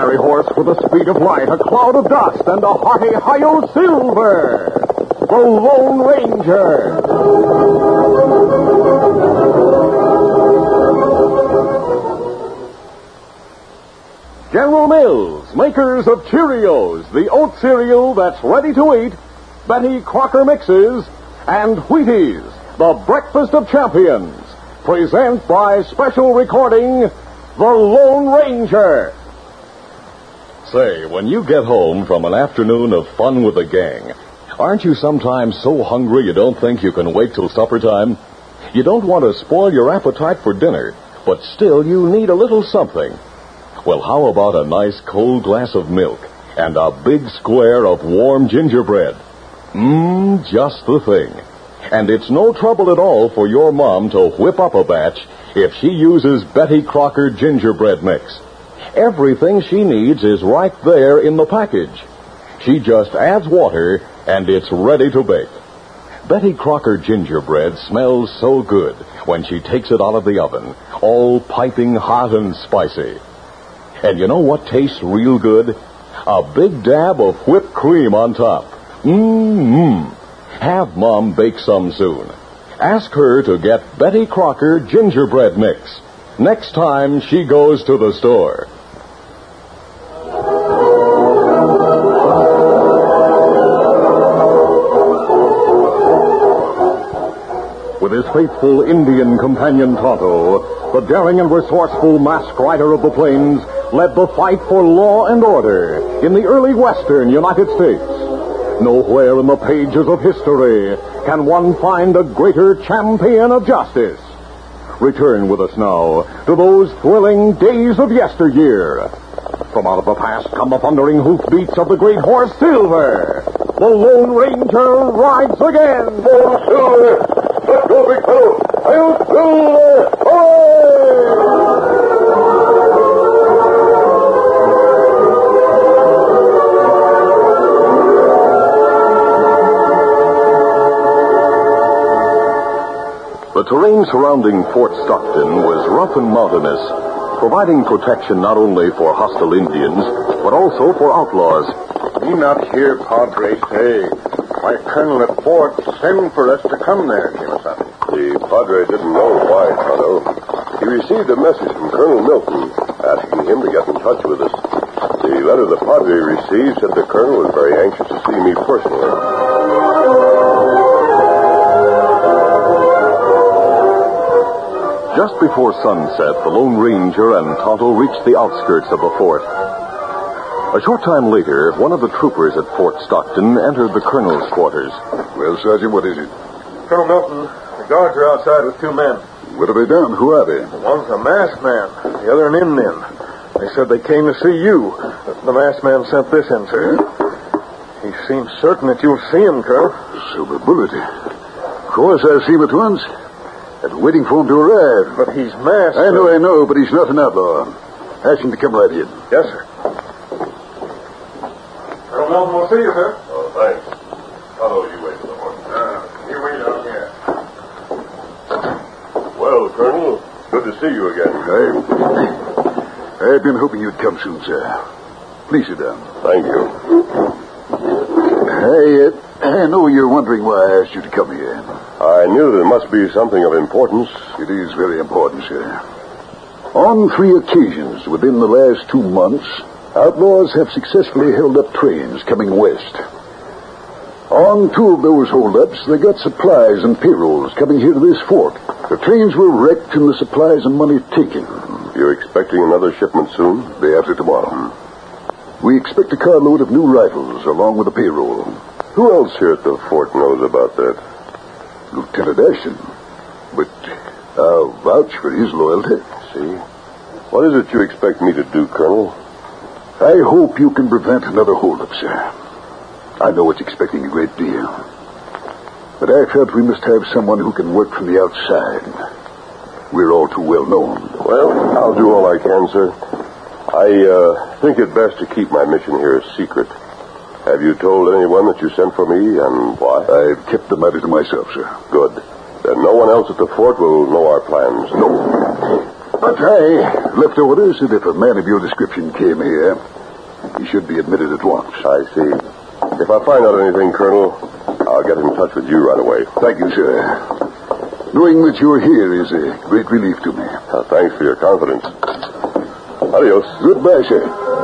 fiery horse with the speed of light, a cloud of dust, and a hearty Hi-Yo Silver, the Lone Ranger. General Mills, makers of Cheerios, the oat cereal that's ready to eat, Betty Crocker Mixes, and Wheaties, the breakfast of champions, present by special recording, The Lone Ranger. Say, when you get home from an afternoon of fun with the gang, aren't you sometimes so hungry you don't think you can wait till supper time? You don't want to spoil your appetite for dinner, but still you need a little something. Well, how about a nice cold glass of milk and a big square of warm gingerbread? Just the thing. And it's no trouble at all for your mom to whip up a batch if she uses Betty Crocker gingerbread mix. Everything she needs is right there in the package. She just adds water and it's ready to bake. Betty Crocker gingerbread smells so good when she takes it out of the oven, all piping hot and spicy. And you know what tastes real good? A big dab of whipped cream on top. Have Mom bake some soon. Ask her to get Betty Crocker gingerbread mix next time she goes to the store. With his faithful Indian companion Tonto, the daring and resourceful masked rider of the plains led the fight for law and order in the early western United States. Nowhere in the pages of history can one find a greater champion of justice. Return with us now to those thrilling days of yesteryear. From out of the past come the thundering hoofbeats of the great horse Silver. The Lone Ranger rides again. Oh, Silver! Let's go, big fellow! I'll Silver! The terrain surrounding Fort Stockton was rough and mountainous, providing protection not only for hostile Indians, but also for outlaws. Me not here, Padre. Say, my colonel at Fort sent for us to come there, Jameson. The Padre didn't know why, Tonto. He received a message from Colonel Milton asking him to get in touch with us. The letter the Padre received said the Colonel was very anxious to see me personally. Just before sunset, the Lone Ranger and Tonto reached the outskirts of the fort. A short time later, one of the troopers at Fort Stockton entered the colonel's quarters. Well, Sergeant, what is it? Colonel Milton, the guards are outside with two men. What have they done? Who are they? One's a masked man, the other an Indian. They said they came to see you. The masked man sent this in, sir. He seems certain that you'll see him, Colonel. Silver Bullet. Of course, I'll see him at once. I've been waiting for him to arrive. But he's masked. I know, but he's not an outlaw. Ask him to come right in. Yes, sir. Colonel Milton will see you, sir. Oh, thanks. Tonto, you wait for the horse. You wait out here. Well, Colonel, good to see you again. I've been hoping you'd come soon, sir. Please sit down. Thank you. I know you're wondering why I asked you to come here. I knew there must be something of importance. It is very important, sir. On 3 occasions within the last 2 months, outlaws have successfully held up trains coming west. On 2 of those holdups, they got supplies and payrolls coming here to this fort. The trains were wrecked and the supplies and money taken. You're expecting another shipment soon? Day after tomorrow. We expect a carload of new rifles along with the payroll. Who else here at the fort knows about that? Lieutenant Ashton. But I'll vouch for his loyalty. See? What is it you expect me to do, Colonel? I hope you can prevent another holdup, sir. I know it's expecting a great deal. But I felt we must have someone who can work from the outside. We're all too well known. Well, I'll do all I can, sir. I think it best to keep my mission here a secret. Have you told anyone that you sent for me and why? I've kept the matter to myself, sir. Good. Then no one else at the fort will know our plans. No. But I left orders that if a man of your description came here, He should be admitted at once. I see. If I find out anything, Colonel, I'll get in touch with you right away. Thank you, sir. Knowing that you're here is a great relief to me. Thanks for your confidence. Adios. Goodbye, sir.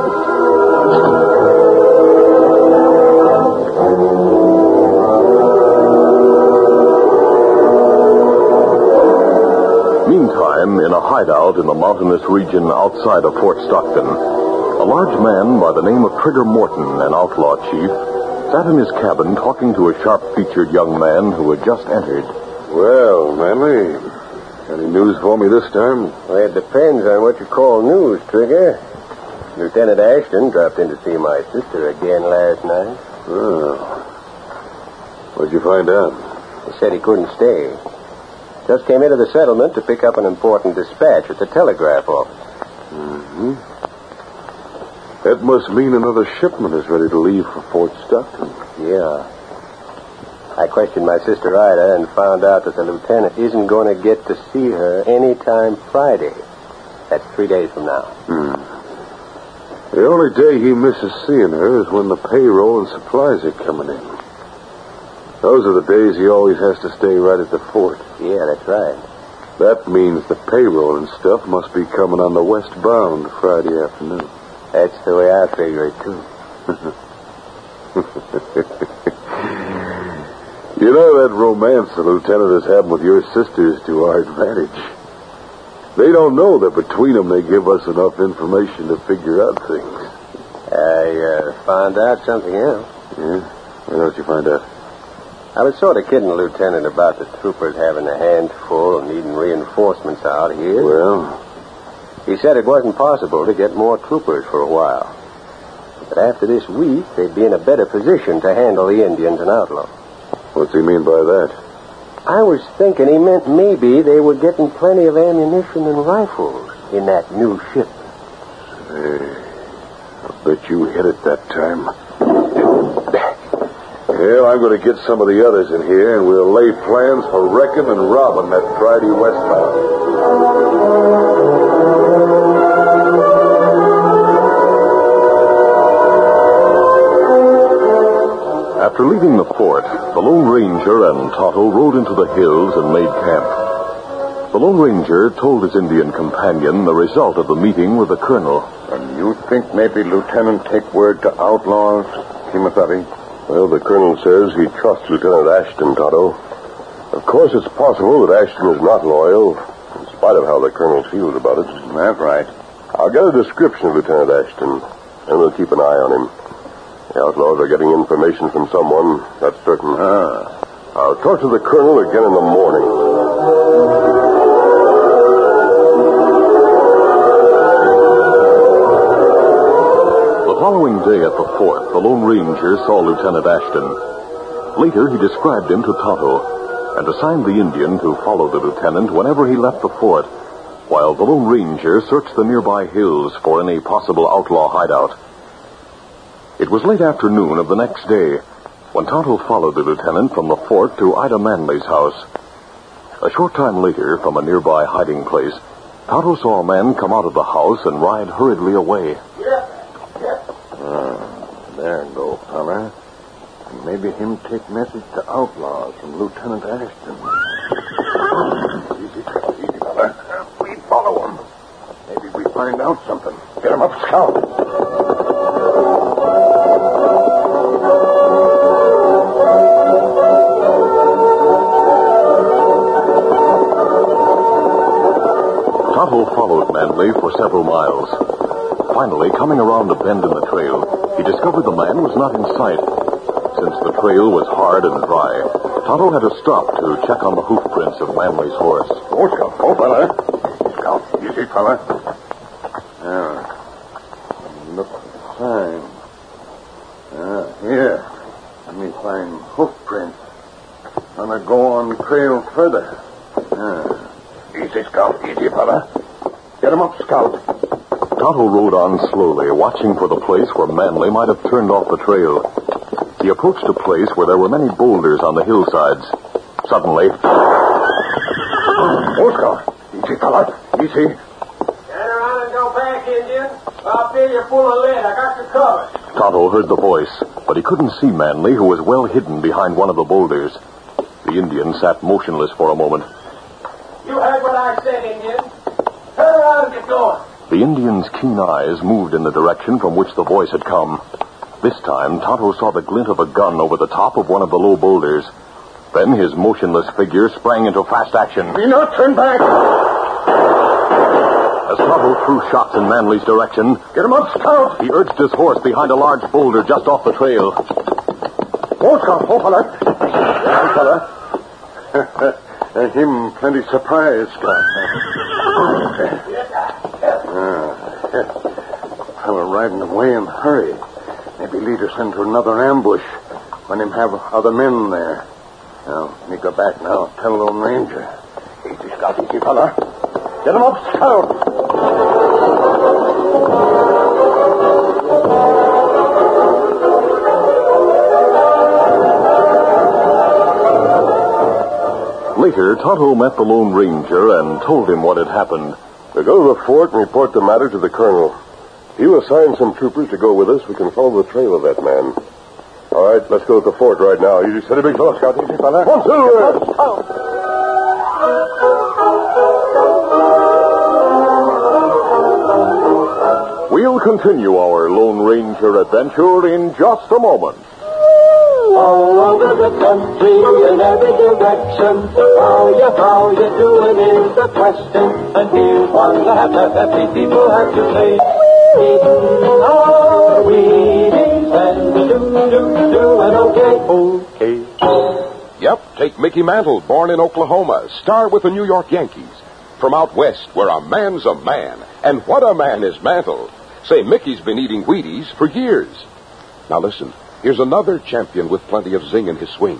Meantime, in a hideout in the mountainous region outside of Fort Stockton, a large man by the name of Trigger Morton, an outlaw chief, sat in his cabin talking to a sharp-featured young man who had just entered. Well, Manley, any news for me this time? Well, it depends on what you call news, Trigger. Lieutenant Ashton dropped in to see my sister again last night. Oh. What'd you find out? He said he couldn't stay. Just came into the settlement to pick up an important dispatch at the telegraph office. Mm-hmm. That must mean another shipment is ready to leave for Fort Stockton. Yeah. I questioned my sister Ida and found out that the lieutenant isn't going to get to see her any time Friday. That's 3 days from now. The only day he misses seeing her is when the payroll and supplies are coming in. Those are the days he always has to stay right at the fort. Yeah, that's right. That means the payroll and stuff must be coming on the westbound Friday afternoon. That's the way I figure it, too. You know, that romance the lieutenant is having with your sister is to our advantage. They don't know that between them they give us enough information to figure out things. I found out something else. Yeah? What else you find out? I was sort of kidding the lieutenant about the troopers having a handful and needing reinforcements out here. Well? He said it wasn't possible to get more troopers for a while. But after this week, they'd be in a better position to handle the Indians and outlaws. What's he mean by that? I was thinking he meant maybe they were getting plenty of ammunition and rifles in that new ship. Hey, I bet you hit it that time. Well, I'm going to get some of the others in here, and we'll lay plans for wrecking and robbing that Friday westbound. After leaving the fort, the Lone Ranger and Tonto rode into the hills and made camp. The Lone Ranger told his Indian companion the result of the meeting with the colonel. And you think maybe Lieutenant take word to outlaws, Kimasabi? Well, the colonel says he trusts Lieutenant Ashton, Tonto. Of course, it's possible that Ashton is not loyal, in spite of how the colonel feels about it. That's right. I'll get a description of Lieutenant Ashton, and we'll keep an eye on him. The outlaws are getting information from someone, that's certain. I'll talk to the colonel again in the morning. The following day at the fort, the Lone Ranger saw Lieutenant Ashton. Later, he described him to Tonto and assigned the Indian to follow the lieutenant whenever he left the fort, while the Lone Ranger searched the nearby hills for any possible outlaw hideout. It was late afternoon of the next day when Tonto followed the lieutenant from the fort to Ida Manley's house. A short time later, from a nearby hiding place, Tonto saw a man come out of the house and ride hurriedly away. There go, fella. Maybe him take message to outlaws from Lieutenant Ashton. Easy, fella. We follow him. Maybe we find out something. Get him up, Scout. Tonto followed Manley for several miles. Finally, coming around a bend in the trail, he discovered the man was not in sight. Since the trail was hard and dry, Tonto had to stop to check on the hoof prints of Manley's horse. Go, Scout. Go, fella. Scout, easy, fella. Look at the sign. Here. Let me find hoof prints. Gonna go on trail further. Easy, Scout. Easy, fella. Get him up, Scout. Tonto rode on slowly, watching for the place where Manley might have turned off the trail. He approached a place where there were many boulders on the hillsides. Suddenly... Oh, Scout. Easy, fella. Easy. Turn around and go back, Indian. I'll fill you full of lead. I got you covered. Tonto heard the voice, but he couldn't see Manley, who was well hidden behind one of the boulders. The Indian sat motionless for a moment. You heard what I said, Indian. Turn around and get going. The Indian's keen eyes moved in the direction from which the voice had come. This time, Tonto saw the glint of a gun over the top of one of the low boulders. Then his motionless figure sprang into fast action. Do not turn back. As Tonto threw shots in Manley's direction, Get him up, Scout. he urged his horse behind a large boulder just off the trail. Oh, Scout. Oh, fella. Yeah, fella. Him plenty surprised, Scout. Fella riding away in a hurry. Maybe lead us into another ambush when him have other men there. Now, me go back now. Tell Lone Ranger. Easy, Scout. Easy, fella. Get him up, Scout. Later, Tonto met the Lone Ranger and told him what had happened. We'll go to the fort and report the matter to the colonel. He'll assign some troopers to go with us. We can follow the trail of that man. All right, let's go to the fort right now. You just steady, big fellow. Scout, easy, fella. One, Silver. We'll continue our Lone Ranger adventure in just a moment. All over the country, in every direction, how you doing is the question. And here's one that people have to say. Eating our Wheaties and doing okay. Yep, take Mickey Mantle, born in Oklahoma, star with the New York Yankees. From out west, where a man's a man. And what a man is Mantle. Say, Mickey's been eating Wheaties for years. Now listen, here's another champion with plenty of zing in his swing.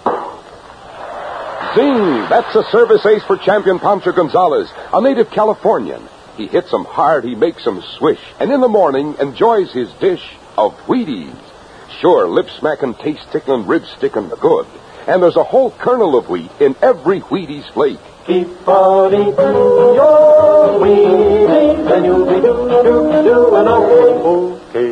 Zing! That's a service ace for champion Pancho Gonzalez, a native Californian. He hits 'em hard, he makes 'em swish, and in the morning enjoys his dish of Wheaties. Sure, lip-smacking, taste-tickling, rib-sticking good. And there's a whole kernel of wheat in every Wheaties flake. Keep on eating your Wheaties, and you'll be doing okay.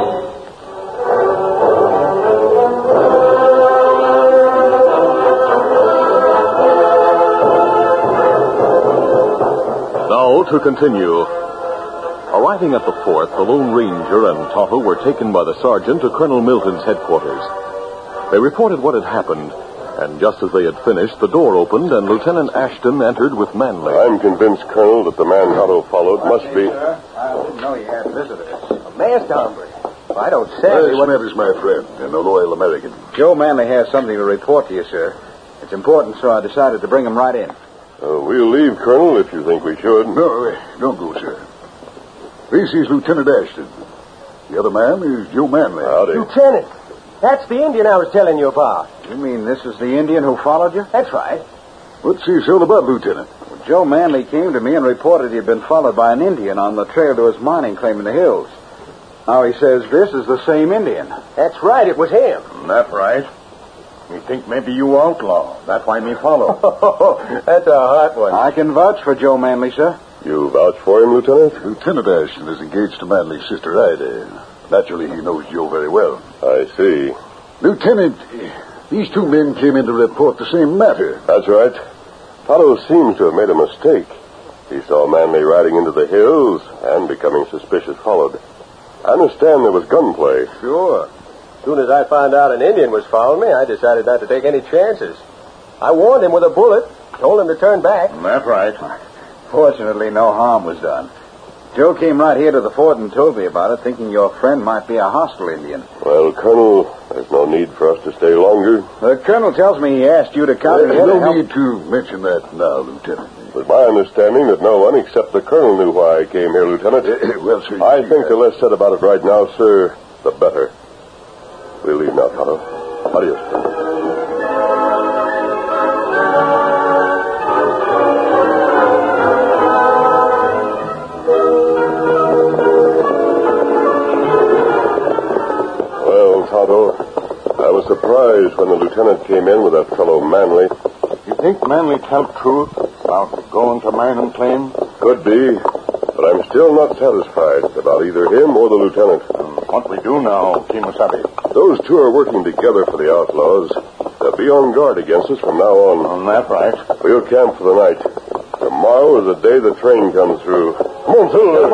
Now, to continue. Arriving at the fort, the Lone Ranger and Tonto were taken by the sergeant to Colonel Milton's headquarters. They reported what had happened, and just as they had finished, the door opened and Lieutenant Ashton entered with Manley. I'm convinced, Colonel, that the man Tonto followed must be... I didn't know you had visitors. A masked hombre. I don't say... Smith is my friend and a loyal American. Joe Manley has something to report to you, sir. It's important, so I decided to bring him right in. We'll leave, Colonel, if you think we should. No, don't go, sir. This is Lieutenant Ashton. The other man is Joe Manley. Howdy. Lieutenant, that's the Indian I was telling you about. You mean this is the Indian who followed you? That's right. What's this all about, Lieutenant? Well, Joe Manley came to me and reported he'd been followed by an Indian on the trail to his mining claim in the hills. Now he says this is the same Indian. That's right, it was him. That's right. Me think maybe you outlaw. That's why me follow. That's a hot one. I can vouch for Joe Manley, sir. You vouch for him, Lieutenant? Lieutenant Ashton is engaged to Manley's sister, Ida. Naturally, he knows Joe very well. I see. Lieutenant, these two men came in to report the same matter. That's right. Tonto seems to have made a mistake. He saw Manley riding into the hills and becoming suspicious followed. I understand there was gunplay. Sure. As soon as I found out an Indian was following me, I decided not to take any chances. I warned him with a bullet, told him to turn back. That's right. Fortunately, no harm was done. Joe came right here to the fort and told me about it, thinking your friend might be a hostile Indian. Well, Colonel, there's no need for us to stay longer. The colonel tells me he asked you to come There's here to no help. need to mention that now, Lieutenant. It's my understanding that no one except the Colonel knew why I came here, Lieutenant. Well, sir, I think the less said about it right now, sir, the better. We'll leave now, Tonto. Adios, Colonel. I was surprised when the lieutenant came in with that fellow Manley. You think Manley tell truth about going to mining claim? Could be. But I'm still not satisfied about either him or the lieutenant. What we do now, Kimasabi? Those two are working together for the outlaws. They'll be on guard against us from now on. That's right. We'll camp for the night. Tomorrow is the day the train comes through. Come on, Silver.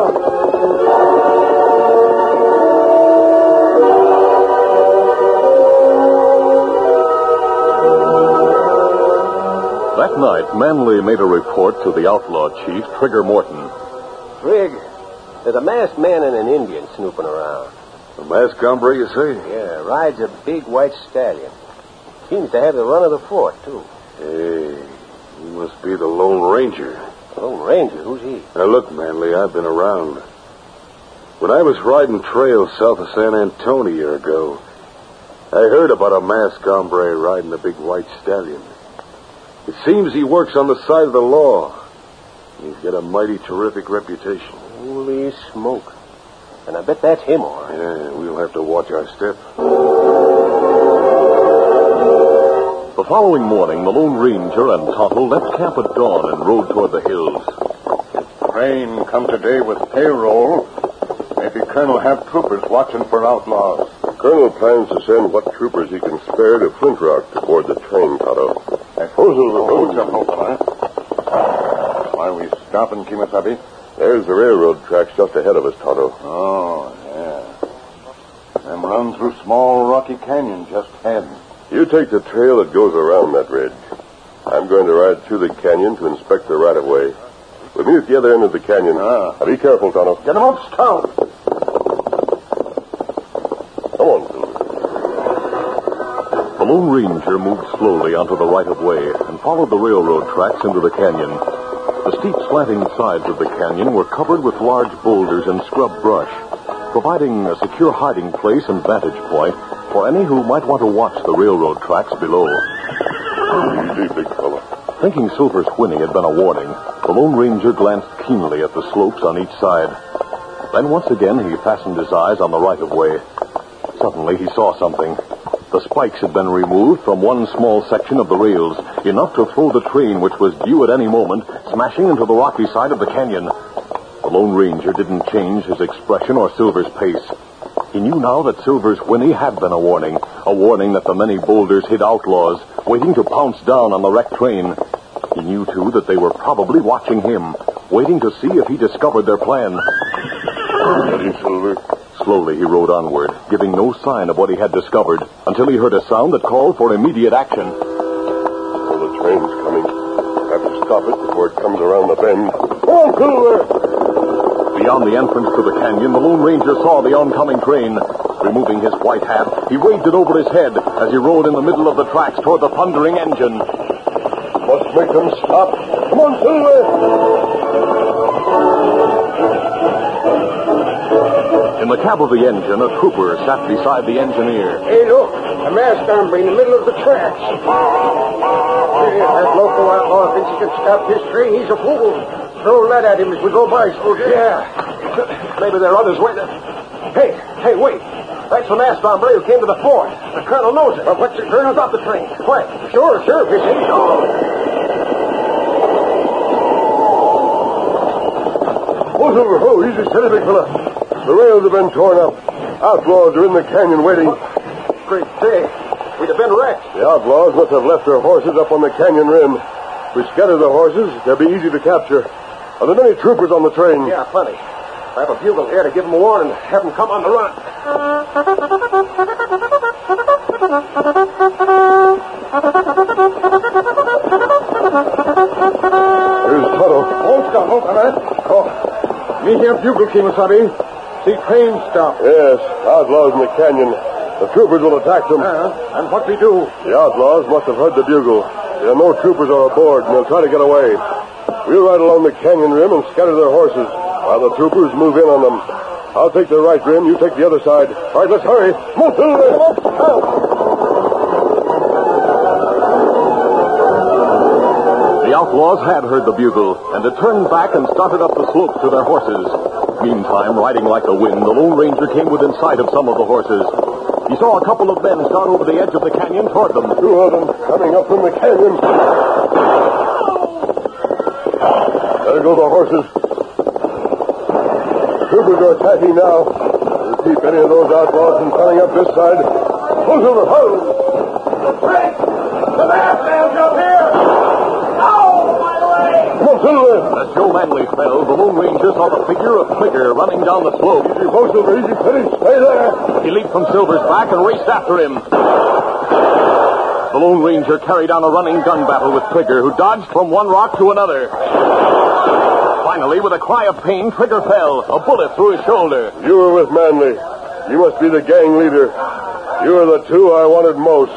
That night, Manley made a report to the outlaw chief, Trigger Morton. Trig, there's a masked man and an Indian snooping around. A masked hombre, you say? Yeah, rides a big white stallion. Seems to have the run of the fort, too. Hey, he must be the Lone Ranger. Lone Ranger? Who's he? Now, look, Manley, I've been around. When I was riding trails south of San Antonio a year ago, I heard about a masked hombre riding a big white stallion. It seems he works on the side of the law. He's got a mighty terrific reputation. Holy smoke. And I bet that's him, all right. Yeah, we'll have to watch our step. The following morning, the Lone Ranger and Tonto left camp at dawn and rode toward the hills. Train come today with payroll. Maybe Colonel have troopers watching for outlaws. The colonel plans to send what troopers he can spare to Flint Rock to board the train, Tonto. Why are we stopping, Kimasabi? There's the railroad tracks just ahead of us, Tonto. Oh, yeah. Them run through small rocky canyon just ahead. You take the trail that goes around that ridge. I'm going to ride through the canyon to inspect the right-of-way. We'll meet at the other end of the canyon. Now, be careful, Tonto. Get him up, Scout. Come on, Silver. The Lone Ranger moved slowly onto the right-of-way and followed the railroad tracks into the canyon. The steep, slanting sides of the canyon were covered with large boulders and scrub brush, providing a secure hiding place and vantage point for any who might want to watch the railroad tracks below. Easy, big fella. Thinking Silver's whinny had been a warning, the Lone Ranger glanced keenly at the slopes on each side. Then once again he fastened his eyes on the right-of-way. Suddenly he saw something. The spikes had been removed from one small section of the rails, enough to throw the train, which was due at any moment, smashing into the rocky side of the canyon. The Lone Ranger didn't change his expression or Silver's pace. He knew now that Silver's whinny had been a warning that the many boulders hid outlaws, waiting to pounce down on the wrecked train. He knew, too, that they were probably watching him, waiting to see if he discovered their plan. Ready, Silver. Slowly he rode onward, giving no sign of what he had discovered, until he heard a sound that called for immediate action. Oh, the train's coming. Have to stop it before it comes around the bend. Oh, Silver! Beyond the entrance to the canyon, the Lone Ranger saw the oncoming train. Removing his white hat, he waved it over his head as he rode in the middle of the tracks toward the thundering engine. Must make them stop. Come on, Silver! In the cab of the engine, a trooper sat beside the engineer. Hey, look, a masked hombre in the middle of the tracks. Hey, that local outlaw thinks he can stop this train. He's a fool. Throw lead at him as we go by, soldier. Yeah. Maybe there are others waiting. Hey, wait. That's the masked hombre who came to the fort. The colonel knows it. But what's the colonel? Stop the train. Quick. Sure, Fishy. Oh, Silver, easy, steady, big fella. The rails have been torn up. Outlaws are in the canyon waiting. Great day. We'd have been wrecked. The outlaws must have left their horses up on the canyon rim. If we scatter the horses, they'll be easy to capture. Are there many troopers on the train? Yeah, plenty. I have a bugle here to give them a warning. Have them come on the run. Here's Tonto. Hold on. Oh, me hear bugle, Kimasabi. See train stop. Yes, outlaws in the canyon. The troopers will attack them. And what we do? The outlaws must have heard the bugle. There are no troopers are aboard, and they'll try to get away. We'll ride along the canyon rim and scatter their horses, while the troopers move in on them. I'll take the right rim, you take the other side. All right, let's hurry. Move, Silver! The outlaws had heard the bugle, and had turned back and started up the slope to their horses. Meantime, riding like the wind, the Lone Ranger came within sight of some of the horses. He saw a couple of men start over the edge of the canyon toward them. Two of them coming up from the canyon. There go the horses. troopers are attacking now. We'll keep any of those outlaws from coming up this side. Pull, Silver, pull! Frank! The masked man's up here! Ow! My leg! Come on, Silver! As Joe Manley fell, the Lone Ranger saw the figure of Trigger running down the slope. Easy, go, Silver, easy, steady. Stay there. He leaped from Silver's back and raced after him. The Lone Ranger carried on a running gun battle with Trigger, who dodged from one rock to another. Finally, with a cry of pain, Trigger fell, a bullet through his shoulder. You were with Manley. You must be the gang leader. You are the two I wanted most.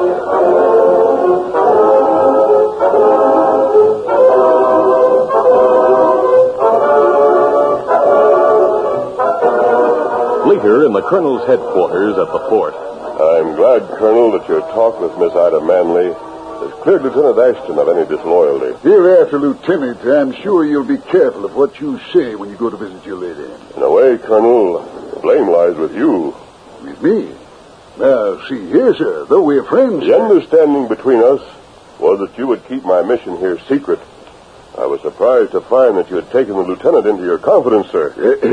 Later, in the Colonel's headquarters at the fort. I'm glad, Colonel, that your talk with Miss Ida Manley has cleared Lieutenant Ashton of any disloyalty. Hereafter, Lieutenant, I'm sure you'll be careful of what you say when you go to visit your lady. In a way, Colonel, the blame lies with you. With me? Now, see here, sir, though we're friends... The understanding between us was that you would keep my mission here secret. I was surprised to find that you had taken the lieutenant into your confidence, sir.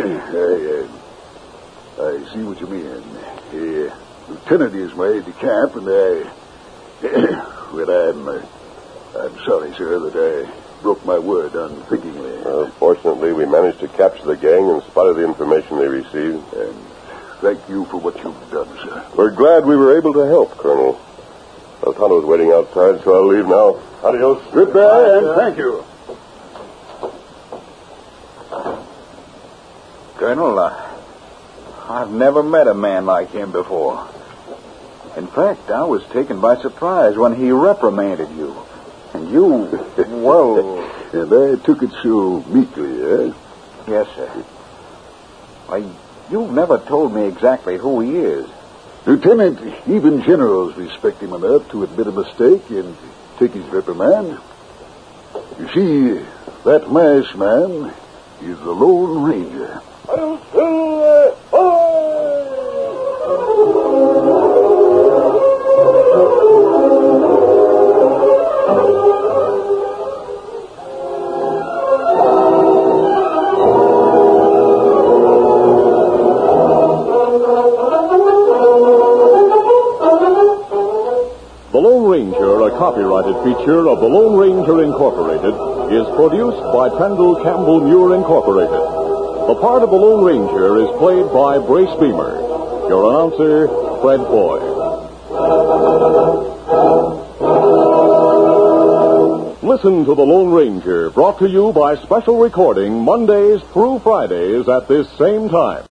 I see what you mean. Lieutenant is my aide-de-camp, and I'm sorry, sir, that I broke my word unthinkingly. Fortunately, we managed to capture the gang in spite of the information they received. And thank you for what you've done, sir. We're glad we were able to help, Colonel. Eltano's waiting outside, so I'll leave now. Adios. Goodbye, and thank you. Colonel, I've never met a man like him before. In fact, I was taken by surprise when he reprimanded you. And you, well... And I took it so meekly, eh? Yes, sir. Why, you've never told me exactly who he is. Lieutenant, even generals respect him enough to admit a mistake and take his reprimand. You see, that masked man is the Lone Ranger. The Lone Ranger, a copyrighted feature of the Lone Ranger Incorporated, is produced by Pendle Campbell Muir Incorporated. The part of the Lone Ranger is played by Brace Beamer. Your announcer, Fred Foy. Listen to the Lone Ranger, brought to you by special recording Mondays through Fridays at this same time.